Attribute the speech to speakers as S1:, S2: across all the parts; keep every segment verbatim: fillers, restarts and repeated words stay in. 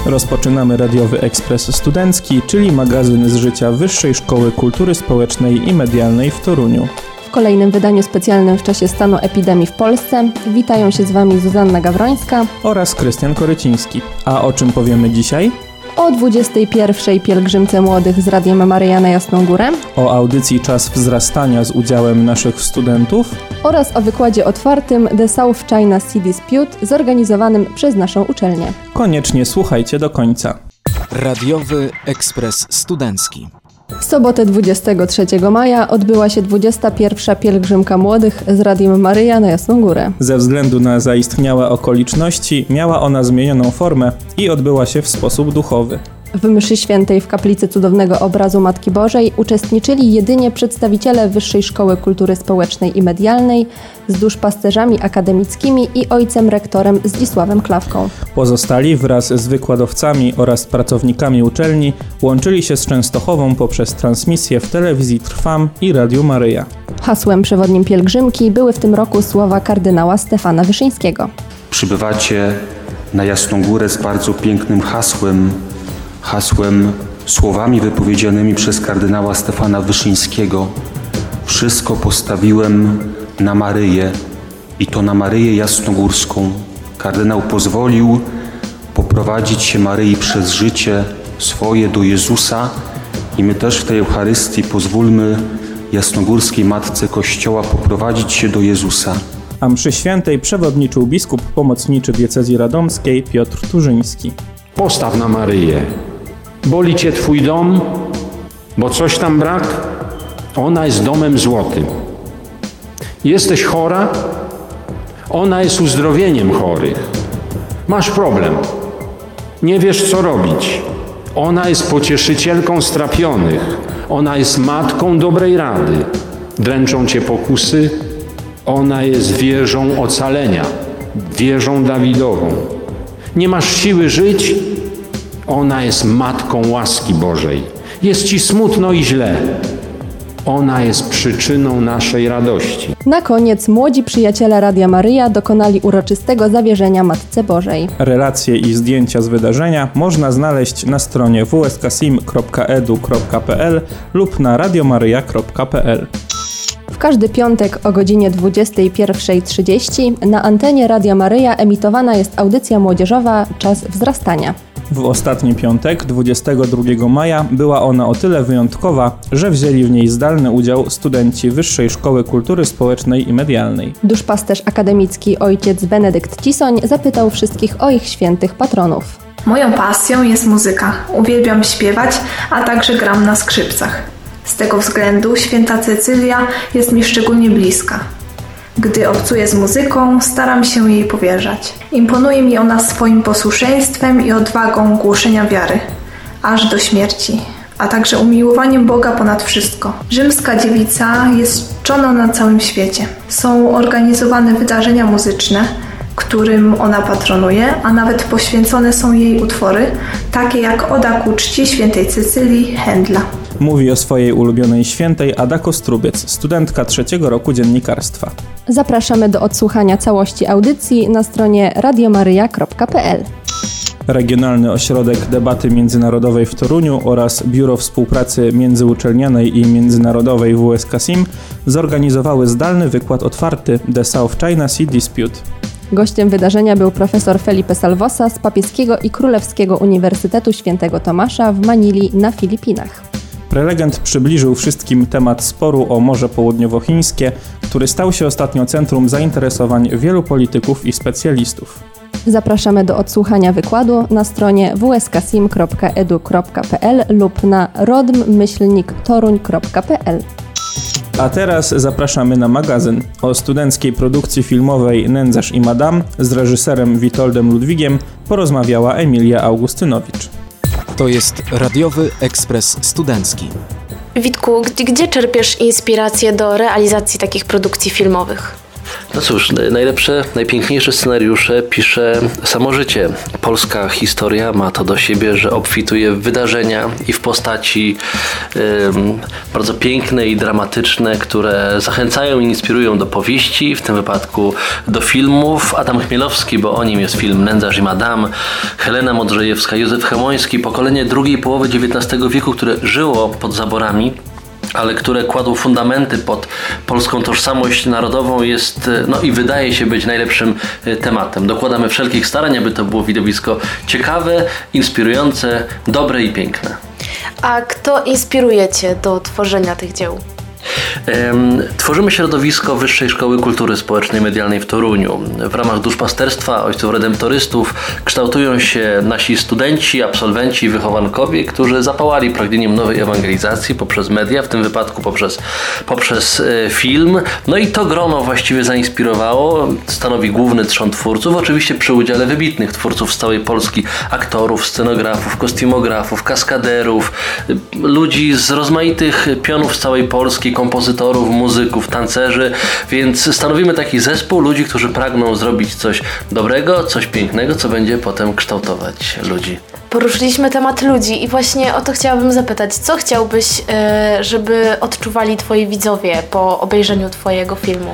S1: Rozpoczynamy radiowy ekspres studencki, czyli magazyn z życia Wyższej Szkoły Kultury Społecznej i Medialnej w Toruniu.
S2: W kolejnym wydaniu specjalnym w czasie stanu epidemii w Polsce witają się z Wami Zuzanna Gawrońska
S1: oraz Krystian Koryciński. A o czym powiemy dzisiaj?
S2: O dwudziestej pierwszej pielgrzymce młodych z Radiem Maryja na Jasną Górę,
S1: O audycji Czas Wzrastania z udziałem naszych studentów
S2: oraz o wykładzie otwartym The South China Sea Dispute zorganizowanym przez naszą uczelnię.
S1: Koniecznie słuchajcie do końca.
S3: Radiowy ekspres studencki.
S2: W sobotę dwudziestego trzeciego maja odbyła się dwudziesta pierwsza pielgrzymka młodych z Radiem Maryja na Jasną Górę.
S1: Ze względu na zaistniałe okoliczności miała ona zmienioną formę i odbyła się w sposób duchowy.
S2: W mszy świętej w kaplicy Cudownego Obrazu Matki Bożej uczestniczyli jedynie przedstawiciele Wyższej Szkoły Kultury Społecznej i Medialnej z duszpasterzami akademickimi i ojcem rektorem Zdzisławem Klawką.
S1: Pozostali wraz z wykładowcami oraz pracownikami uczelni łączyli się z Częstochową poprzez transmisję w telewizji Trwam i Radiu Maryja.
S2: Hasłem przewodnim pielgrzymki były w tym roku słowa kardynała Stefana Wyszyńskiego.
S4: Przybywacie na Jasną Górę z bardzo pięknym hasłem, hasłem, słowami wypowiedzianymi przez kardynała Stefana Wyszyńskiego. Wszystko postawiłem na Maryję i to na Maryję Jasnogórską. Kardynał pozwolił poprowadzić się Maryi przez życie swoje do Jezusa i my też w tej Eucharystii pozwólmy Jasnogórskiej Matce Kościoła poprowadzić się do Jezusa.
S1: A mszy świętej przewodniczył biskup pomocniczy diecezji radomskiej Piotr Turzyński.
S5: Postaw na Maryję. Boli Cię Twój dom, bo coś tam brak? Ona jest domem złotym. Jesteś chora? Ona jest uzdrowieniem chorych. Masz problem. Nie wiesz, co robić. Ona jest pocieszycielką strapionych. Ona jest matką dobrej rady. Dręczą Cię pokusy? Ona jest wieżą ocalenia, wieżą Dawidową. Nie masz siły żyć? Ona jest matką łaski Bożej. Jest Ci smutno i źle. Ona jest przyczyną naszej radości.
S2: Na koniec młodzi przyjaciele Radia Maryja dokonali uroczystego zawierzenia Matce Bożej.
S1: Relacje i zdjęcia z wydarzenia można znaleźć na stronie w s k sim kropka e d u kropka p l lub na radiomaryja kropka p l.
S2: W każdy piątek o godzinie dwudziestej pierwszej trzydzieści na antenie Radia Maryja emitowana jest audycja młodzieżowa Czas Wzrastania.
S1: W ostatni piątek, dwudziestego drugiego maja, była ona o tyle wyjątkowa, że wzięli w niej zdalny udział studenci Wyższej Szkoły Kultury Społecznej i Medialnej.
S2: Duszpasterz akademicki ojciec Benedykt Cisoń zapytał wszystkich o ich świętych patronów.
S6: Moją pasją jest muzyka. Uwielbiam śpiewać, a także gram na skrzypcach. Z tego względu święta Cecylia jest mi szczególnie bliska. Gdy obcuję z muzyką, staram się jej powierzać. Imponuje mi ona swoim posłuszeństwem i odwagą głoszenia wiary, aż do śmierci, a także umiłowaniem Boga ponad wszystko. Rzymska dziewica jest czczoną na całym świecie. Są organizowane wydarzenia muzyczne, którym ona patronuje, a nawet poświęcone są jej utwory, takie jak Oda ku czci świętej Cecylii Händla.
S1: Mówi o swojej ulubionej świętej Ada Kostrubiec, studentka trzeciego roku dziennikarstwa.
S2: Zapraszamy do odsłuchania całości audycji na stronie radiomaryja kropka p l.
S1: Regionalny Ośrodek Debaty Międzynarodowej w Toruniu oraz Biuro Współpracy Międzyuczelnianej i Międzynarodowej w S K Sim zorganizowały zdalny wykład otwarty The South China Sea Dispute.
S2: Gościem wydarzenia był profesor Felipe Salvosa z Papieskiego i Królewskiego Uniwersytetu Świętego Tomasza w Manili na Filipinach.
S1: Prelegent przybliżył wszystkim temat sporu o Morze Południowochińskie, który stał się ostatnio centrum zainteresowań wielu polityków i specjalistów.
S2: Zapraszamy do odsłuchania wykładu na stronie w s k sim kropka e d u kropka p l lub na rodm myślnik toruń kropka p l.
S1: A teraz zapraszamy na magazyn. O studenckiej produkcji filmowej Nędzarz i Madame z reżyserem Witoldem Ludwigiem porozmawiała Emilia Augustynowicz.
S3: To jest radiowy ekspres studencki.
S7: Witku, gdzie, gdzie czerpiesz inspirację do realizacji takich produkcji filmowych? No cóż, najlepsze, najpiękniejsze scenariusze pisze samo życie. Polska historia ma to do siebie, że obfituje w wydarzenia i w postaci ym, bardzo piękne i dramatyczne, które zachęcają i inspirują do powieści, w tym wypadku do filmów. Adam Chmielowski, bo o nim jest film Nędzarz i Madame, Helena Modrzejewska, Józef Chemoński, pokolenie drugiej połowy dziewiętnastego wieku, które żyło pod zaborami, ale które kładą fundamenty pod polską tożsamość narodową, jest, no i wydaje się być najlepszym tematem. Dokładamy wszelkich starań, aby to było widowisko ciekawe, inspirujące, dobre i piękne.
S8: A kto inspiruje Cię do tworzenia tych dzieł?
S7: Tworzymy środowisko Wyższej Szkoły Kultury Społecznej i Medialnej w Toruniu. W ramach duszpasterstwa Ojców Redemptorystów kształtują się nasi studenci, absolwenci i wychowankowie, którzy zapałali pragnieniem nowej ewangelizacji poprzez media, w tym wypadku poprzez, poprzez film. No i to grono właściwie zainspirowało, stanowi główny trzon twórców, oczywiście przy udziale wybitnych twórców z całej Polski, aktorów, scenografów, kostiumografów, kaskaderów, ludzi z rozmaitych pionów z całej Polski, kompozytorów, muzyków, tancerzy, więc stanowimy taki zespół ludzi, którzy pragną zrobić coś dobrego, coś pięknego, co będzie potem kształtować ludzi.
S8: Poruszyliśmy temat ludzi i właśnie o to chciałabym zapytać. Co chciałbyś, żeby odczuwali Twoi widzowie po obejrzeniu Twojego filmu?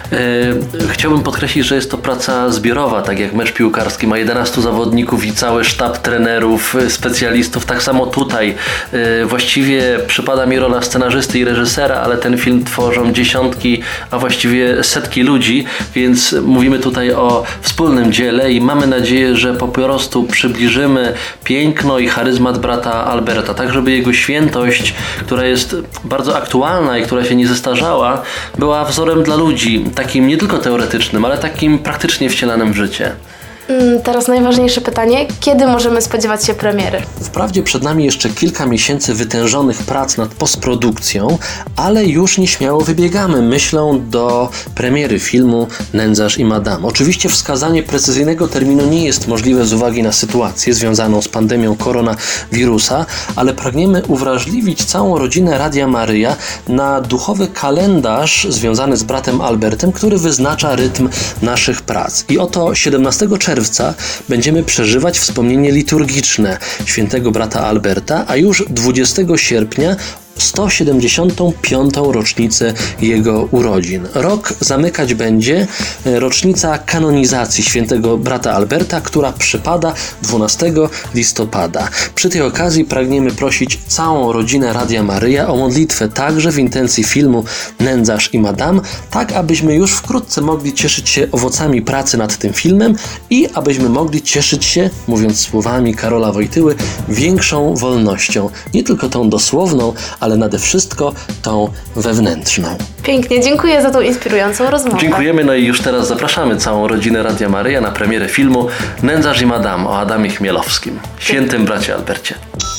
S7: Chciałbym podkreślić, że jest to praca zbiorowa, tak jak mecz piłkarski ma jedenastu zawodników i cały sztab trenerów, specjalistów. Tak samo tutaj właściwie przypada mi rola scenarzysty i reżysera, ale ten film tworzą dziesiątki, a właściwie setki ludzi, więc mówimy tutaj o wspólnym dziele i mamy nadzieję, że po prostu przybliżymy piękno i charyzmat brata Alberta, tak żeby jego świętość, która jest bardzo aktualna i która się nie zestarzała, była wzorem dla ludzi, takim nie tylko teoretycznym, ale takim praktycznie wcielanym w życie.
S8: Teraz najważniejsze pytanie. Kiedy możemy spodziewać się premiery?
S7: Wprawdzie przed nami jeszcze kilka miesięcy wytężonych prac nad postprodukcją, ale już nieśmiało wybiegamy myślą do premiery filmu Nędzarz i Madame. Oczywiście wskazanie precyzyjnego terminu nie jest możliwe z uwagi na sytuację związaną z pandemią koronawirusa, ale pragniemy uwrażliwić całą rodzinę Radia Maryja na duchowy kalendarz związany z bratem Albertem, który wyznacza rytm naszych prac. I oto siedemnastego czerwca będziemy przeżywać wspomnienie liturgiczne świętego brata Alberta, a już dwudziestego sierpnia sto siedemdziesiątą piątą rocznicę jego urodzin. Rok zamykać będzie rocznica kanonizacji świętego brata Alberta, która przypada dwunastego listopada. Przy tej okazji pragniemy prosić całą rodzinę Radia Maryja o modlitwę także w intencji filmu Nędzarz i Madame, tak abyśmy już wkrótce mogli cieszyć się owocami pracy nad tym filmem i abyśmy mogli cieszyć się, mówiąc słowami Karola Wojtyły, większą wolnością. Nie tylko tą dosłowną, ale nade wszystko tą wewnętrzną.
S8: Pięknie, dziękuję za tą inspirującą rozmowę.
S7: Dziękujemy, no i już teraz zapraszamy całą rodzinę Radia Maryja na premierę filmu Nędzarz i Madame o Adamie Chmielowskim, świętym bracie Albercie.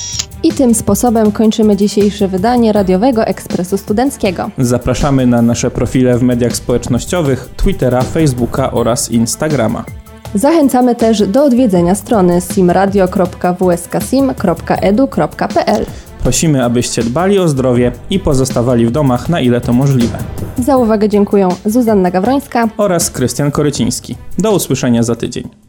S2: I tym sposobem kończymy dzisiejsze wydanie Radiowego Ekspresu Studenckiego.
S1: Zapraszamy na nasze profile w mediach społecznościowych, Twittera, Facebooka oraz Instagrama.
S2: Zachęcamy też do odwiedzenia strony simradio kropka w s k sim kropka e d u kropka p l.
S1: Prosimy, abyście dbali o zdrowie i pozostawali w domach, na ile to możliwe.
S2: Za uwagę dziękuję Zuzanna Gawrońska
S1: oraz Krystian Koryciński. Do usłyszenia za tydzień.